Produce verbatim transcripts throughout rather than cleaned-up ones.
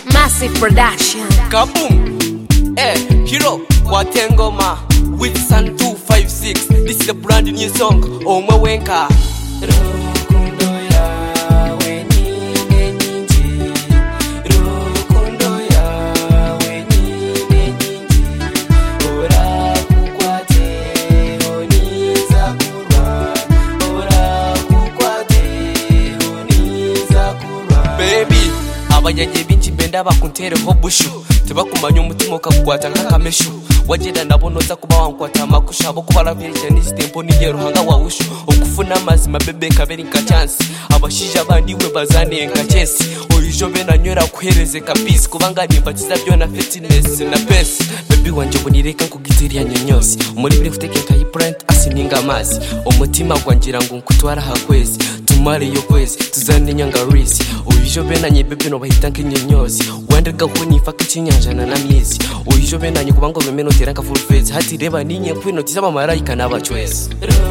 Massive production. Kaboom. Eh, hero, Watengoma. Wilson two five six. This is a brand new song. Omwe Wenka. Baby, abayaje binchi benda bakuntereho bushu tebakumanya umutima ukagwata nk'akameshu wagenda nabonoza kuba wankwata amakusha abo kubara virgin ni tempo ni yero hanga wawushu okufuna amazima bebe kaberi nka chance abashija bandi we bazane nka chesi oyijo bena nyora kuhereze kabisi kubanga nimbatiza byo na fitness na pesi baby wanje bonireka nkugiziriya nyonyosi muri bire futeke nka brand asininga amazi umutima gwangira ngo nkutwara hakwezi tumari yo kwezi tuzane nyanga risi oyijo bena nye bebe no bahita nk'inyenyosi wandega honi faka kinyanja na namizi oyijo bena nye kubango bemeno teranga full face hati reba ninye kwino tizaba marayika n'abachwezi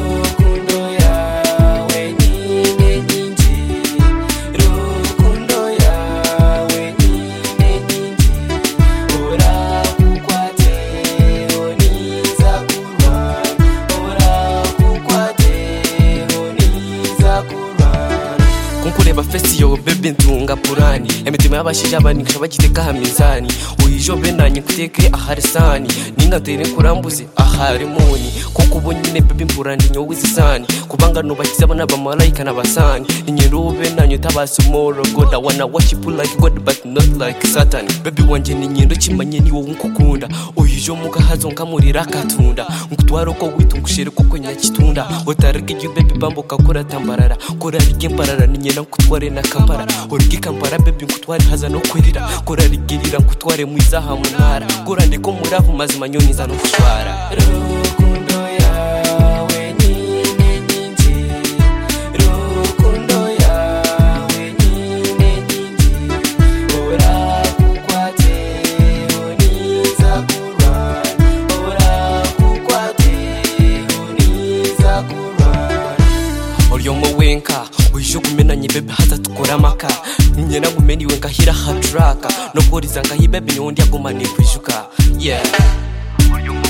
kunkureba festi yo bebe ntunga purani emitima y'abashija banikasha bagiteka hamizani uyijo benanye kuteke aharisani ninga tere kurambuze aharimoni kuko bonyine bebe mpurandi nyo wizisani kubanga no bakiza bana ba malaika na basani ninyero benanye tabasumoro god I wanna worship you like God but not like Satan bebe wanje ninyendo kimanye ni wowe nkukunda uyijo muka hazo nkamurira katunda nkutwaro ko witungushire kuko nyakitunda otarike you bebe bambo kakora tambarara kora rike mparara ninyena nkutware na kampara orike kampara bebe nkutware haza no kwirira kora rigirira nkutware mwizaha munara kora ndiko muravu mazima nyoni za no kushwara Olyomo wenka uyijo kumenanye bebe haza tukora maka nyena gumeni wenka hira hatraka no bodiza nga hibebe nyondi agomane kwishuka yeah.